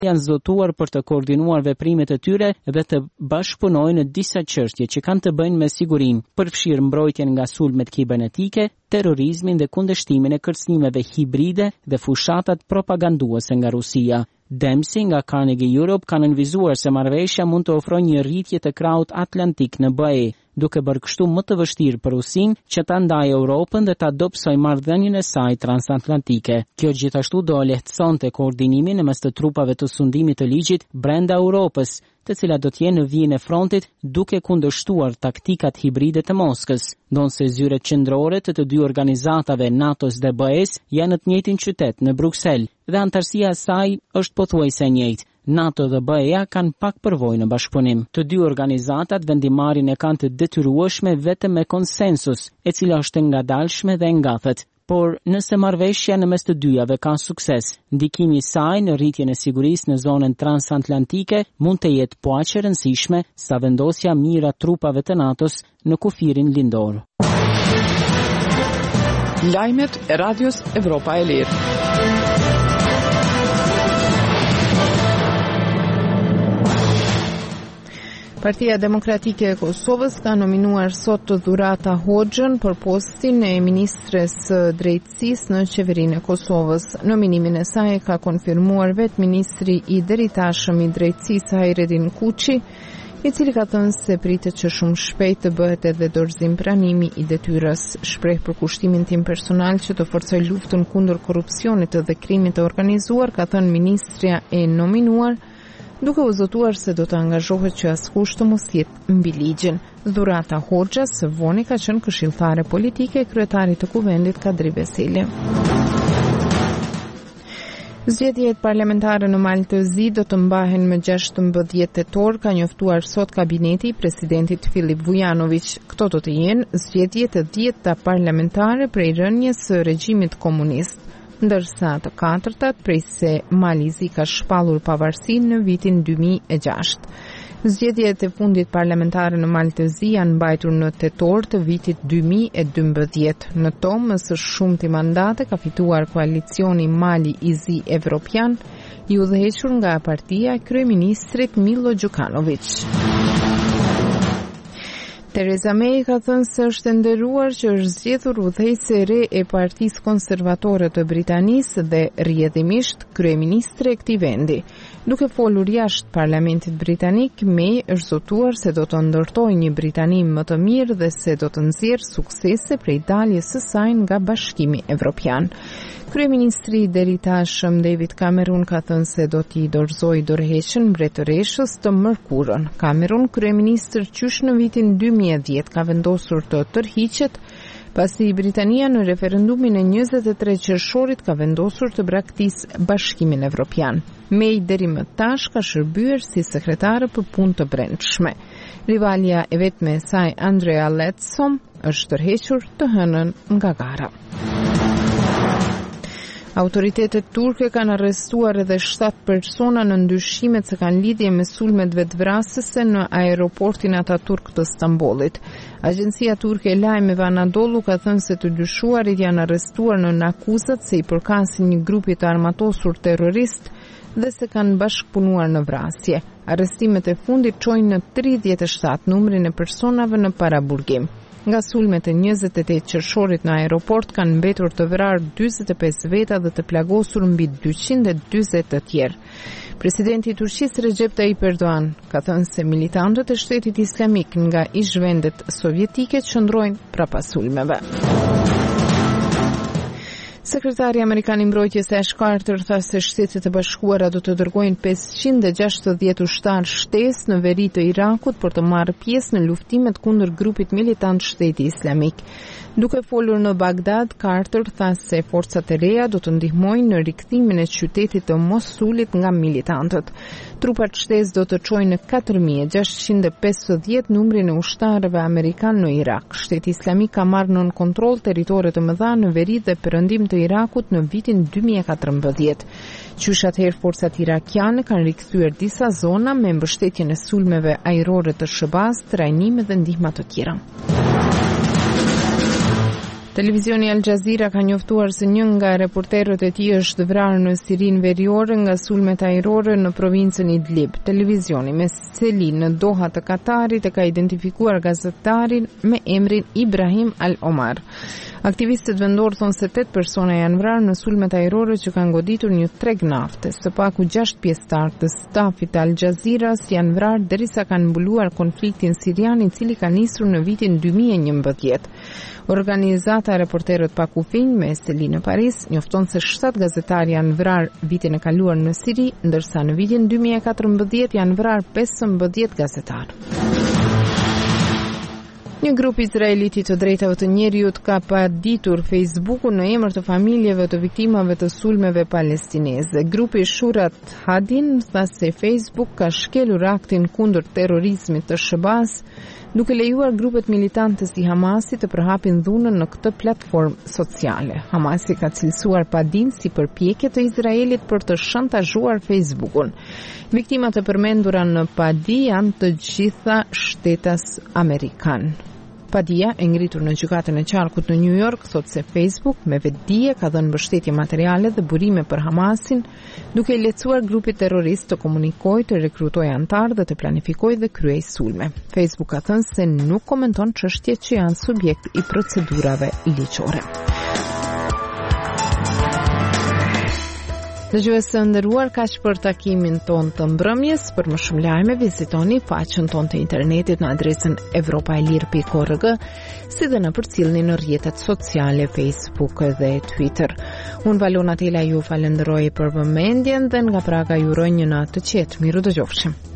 janë zotuar për të koordinuar veprimet e tyre dhe të bashkëpunojnë në disa çështje që kanë të bëjnë me sigurinë, përfshirë mbrojtjen nga sulmet kibernetike, terrorizmin dhe kundërshtimin e kërcënimeve hibride dhe fushatat propaganduese nga Rusia. Dempsey nga Carnegie Europe ka nënvizuar se marrëveshja mund të ofrojë një rritje të krahut atlantik në BE, duke bërë kështu më të vështirë për Rusinë që ta ndajë Europën dhe ta dobësojë marrëdhënien e saj transatlantike. Kjo gjithashtu do lehtësonte koordinimin mes të trupave të sundimit të ligjit brenda Europës, të cilat do të jenë në vijën e frontit duke kundërshtuar taktikat hibride të Moskës, ndonse zyret qendrore të dy organizatave NATO-s dhe BE-s janë në të njëjtin qytet në Bruksel dhe antarësia e saj është pothuajse e njëjtë. NATO dhe BE-ja kanë pak përvojë në bashkëpunim. Të dy organizatat vendimarrjen e kanë të detyrueshme vetëm me konsensus, e cila është ngadalshme dhe ngathet. Por nëse marrëveshja në mes të dyjave ka sukses, ndikimi i saj në rritjen e sigurisë në zonën transatlantike mund të jetë po aq e rëndësishme sa vendosja mira trupave të NATO-s në kufirin lindor. Lajmet e Radios Evropa e Lirë. Partia Demokratike e Kosovës ka nominuar sot Dhurata Hoxhën për postin e ministres drejtësisë në qeverinë e Kosovës. Nominimin e saj ka konfirmuar vetë ministri i deritashëm i drejtësisë Hajredin Kuçi, i cili ka thënë se pritet që shumë shpejt të bëhet edhe dorëzim pranimi i detyrës. Shpreh për kushtimin tim personal që të forcoj luftën kundër korrupsionit dhe krimit të organizuar, ka thënë ministrja e nominuar, duke u zotuar se do të angazhohet që askush të mos jetë mbi ligjin. Dhurata Hoxha së voni ka qenë këshilltare politike e kryetarit të kuvendit Kadri Veseli. Zgjedhjet parlamentare në Malë të Zi do të mbahen më 16 tetor, ka njoftuar sot kabineti i presidentit Filip Vujanović. Këto do të jenë zgjedhjet e 10 parlamentare prej rënies së regjimit komunist, ndërsa të katërtat prej se Mali i Zi ka shpallur pavarësinë në vitin 2006. Zgjedhjet e fundit parlamentare në Malë të Zi janë mbajtur në tetor të vitit 2012. Në to, më së shumti mandate ka fituar koalicioni Mali i Zi Evropian, i udhëhequr nga partia e kryeministrit Milo Đukanović. Theresa May ka thënë se është e nderuar që është zgjedhur udhëheqëse e re e Partisë Konservatore të Britanisë dhe rrjedhimisht kryeministre e këtij vendi. Duke folur jashtë parlamentit britanik, May është zotuar se do të ndërtojë një Britani më të mirë dhe se do të nxjerrë suksese prej daljes së saj nga Bashkimi Evropian. Kryeministri i deritashëm David Cameron ka thënë se do t'i dorëzojë dorëheqjen mbretëreshës të mërkurën. Cameron, kryeministër qysh në vitin 2010, ka vendosur të tërhiqet pasi Britania në referendumin e 23 qershorit ka vendosur të braktisë Bashkimin Evropian. May deri më tash ka shërbyer si sekretare për punë të brendshme. Rivalja e vetme e saj, Andrea Leadsom, është tërhequr të hënën nga gara. Autoritetet turke kanë arrestuar edhe 7 persona në ndyshimet se kanë lidhje me sulmet vetvrasëse në aeroportin Ataturk të Stambollit. Agjencia turke e lajmeve Anadolu ka thënë se të dyshuarit janë arrestuar në akuzat se i përkasin një grupi të armatosur terrorist dhe se kanë bashkëpunuar në vrasje. Arrestimet e fundit çojnë në 37 numrin e personave në paraburgim. Nga sulmet e 28 qershorit në aeroport kanë mbetur të vrarë 45 veta dhe të plagosur mbi 240 të tjerë. Presidenti i Turqisë Recep Tayyip Erdogan ka thënë se militantët e Shtetit Islamik nga ish-vendet sovjetike qëndrojnë prapa sulmeve. Sekretari Amerikan i Mbrojtjes Ash Carter tha se Shtetet e Bashkuara do të dërgojnë 560 ushtar shtesë në veri të Irakut për të marrë pjesë në luftimet kundër grupit militant Shteti Islamik. Duke folur në Bagdad, Carter tha se forcat e reja do të ndihmojnë në rikthimin e qytetit të Mosulit nga militantët. Trupat shtesë do të çojnë në 4650 numrin e ushtarëve amerikan në Irak. Shteti Islamik ka marrë nën kontroll territore të mëdha në veri dhe perëndim të Irakut në vitin 2014. Qysh atëherë forcat irakiane kanë rikthyer disa zona me mbështetjen e sulmeve ajrore të SHBA-s, trajnime dhe ndihma të tjera. Televizioni Al Jazeera ka njoftuar se një nga reporterët e tij është vrarë në Sirinë Veriore nga sulmet ajrore në provincën Idlib. Televizioni me seli në Doha të Katarit e ka identifikuar gazetarin me emrin Ibrahim Al-Omar. Aktivistët vendor thonë se 8 persona janë vrarë në sulmet ajrore që kanë goditur një treg nafte. Së paku 6 pjesëtarë të stafit Al Jazeeras janë vrarë derisa kanë mbuluar konfliktin sirian i cili ka nisur në vitin 2011. Organizata Reporterët pa kufij me seli në Paris njofton se 7 gazetari janë vrarë vitin e kaluar në Siri, ndërsa në vitin 2014 janë vrarë 15 gazetarë. Një grup izraelit i të drejtave të njerëzit ka paditur Facebook-un në emër të familjeve të viktimave të sulmeve palestineze. Grupi Shurat Hadin tha se Facebook ka shkelur aktin kundër terrorizmit të Shebas, duke lejuar grupet militante si Hamasi të përhapin dhunën në këtë platformë sociale. Hamasi ka cilësuar padin si përpjekje të Izraelit për të shantazhuar Facebook-un. Viktimat e përmendura në padi janë të gjitha shtetas amerikan. Padia, e ngritur në gjykatën e qarkut në New York, thot se Facebook me vetdije ka dhënë mbështetje materiale dhe burime për Hamasin, duke i lehtësuar grupit terrorist të komunikojë, të rekrutojë antarë dhe të planifikojë dhe kryej sulme. Facebook ka thënë se nuk komenton çështjet që janë subjekt i procedurave ligjore. Dëgjues të nderuar, kaq për takimin ton të mbrëmjes. Për më shumë lajme vizitoni faqen ton të internetit në adresën europaelir.org, si dhe në përcjellni në rrjetet sociale Facebook dhe Twitter. Unë Valona Tela ju falenderoj për vëmendjen dhe nga Praga ju uroj një natë të qetë. Miru dëgjofshim.